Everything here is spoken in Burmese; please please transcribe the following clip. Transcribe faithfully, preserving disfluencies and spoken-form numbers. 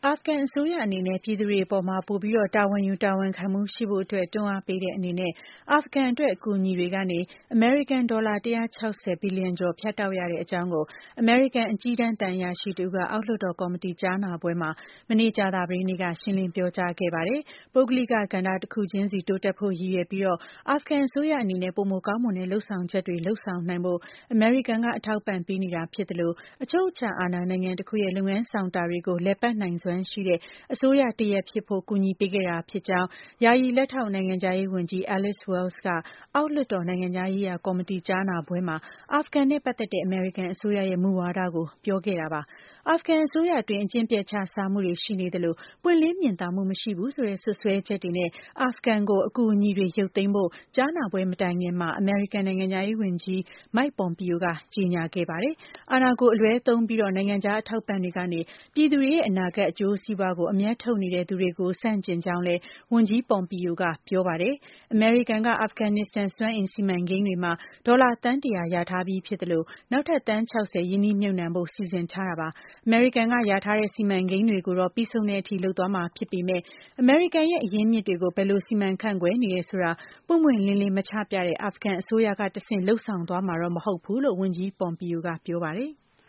အာဖဂန်အစိုးရအနေနဲ့ပြည်သူတွေအပေါ်ပိုပြီးတာဝန်ယူတာဝန်ခံမှုရှိဖို့အတွက်တွန်းအားပေးတဲ့အနေနဲ့အာဖဂန်အတွက်အကူအညီတွေကနေအမေရိကန်ဒေါ်လာ၁၆၀ဘီလီယံကျော်ဖြတ်တောက်ရတဲ့အကြောင်းကိုအမေရိကန်အကြီးတန်းသံအရာရှိတဦးကအောက်လွှတ်တော်ကော်မတီကြားနာပွဲမှာမနေ့ကြာသပတေးနေ့ကရှင်းလင်းပြောကြားခဲ့ပါတယ်။ပုဂ္ဂလိကကဏ္ဍတစ်ခုချင်းစီတိုးတက်ဖို့ရည်ရွယ်ပြီးအာဖဂန်အစိုးရအနေနဲ့ပိုမိုကောင်းမွန်တဲ့လုပ်ဆောင်ချက်တွေလုပ်ဆောင်နိုင်ဖို့အမေရိကန်ကအထောက်ပံ့ပေးနေတာဖြစ်သလိုအချုပ်အခြာအာဏာနိုင်ငံတစ်ခုရဲ့လုပ်ငန်းဆောင်တာတွေကိုလည်ပတ်နိုင်စွမ်းရှိတဲ့အစိုးရတရပ်ဖြစ်ဖို့ကူညီပေးခဲ့တာဖြစ်ကြောင်းယာယီလက်ထောက်နိုင်ငံခြားရေးဝန်ကြီး Alice Wells ကအောက်လွှတ်တော်နိုင်ငံခြားရေးရာကော်မတီကြားနာပွဲမှာအာဖဂန်နဲ့ပတ်သက်တဲ့အမေရိကန်အစိုးရရဲ့မူဝါဒကိုပြောခဲ့တာပါ။အာဖဂန်အစိုးရအတွင်းအကျင့်ပျက်ခြစားမှုတွေရှိနေသလိုပွင့်လင်းမြင်သာမှုမရှိဘူးဆိုတဲ့စွပ်စွဲချက်တွေနဲ့အာဖဂန်ကိုအကူအညီတွေရုပ်သိမ်းဖို့ကြားနာပွဲမတိုင်ခင်မှာအမေရိကန်နိုင်ငံခြားရေးဝန်ကြီး Mike Pompeo ကကြေညာခဲ့ပါတယ်။အာဏာကိုအလွဲသုံးပြီးနိုင်ငံခြားအထောက်အပံ့တွေကနေပြည်သူတွေရဲ့အနာဂတ်အကျိုးစီးပွားကိုအမြတ်ထုတ်နေတဲ့သူတွေကိုဆန့်ကျင်ကြောင်းလည်းဝန်ကြီး Pompeo ကပြောပါတယ်။အမေရိကန်ကအာဖဂန်နစ္စတန်စွမ်းအင်စီမံကိန်းတွေမှာဒေါ်လာသန်းတရာလျာထားပြီးဖြစ်သလိုနောက်ထပ်သန်း၆၀ရင်းနှီးမြှုပ်နှံဖို့စီစဉ်ထားတာပါ။အမေရိကန်ကလျာထားတဲ့စီမံကိန်းတွေကိုတော့ပြီးဆုံးတဲ့အထိလုပ်သွားမှာဖြစ်ပေမဲ့အမေရိကန်ရဲ့အရင်းအမြစ်တွေကိုဘယ်လိုစီမံခန့်ခွဲနေတယ်ဆိုတာပွင့်ပွင့်လင်းလင်းမချပြတဲ့အာဖဂန်အစိုးရကတဆင့်လုပ်ဆောင်သွားမှာတော့မဟုတ်ဘူးလို့ဝန်ကြီး Pompeo ကပြောပါတယ်။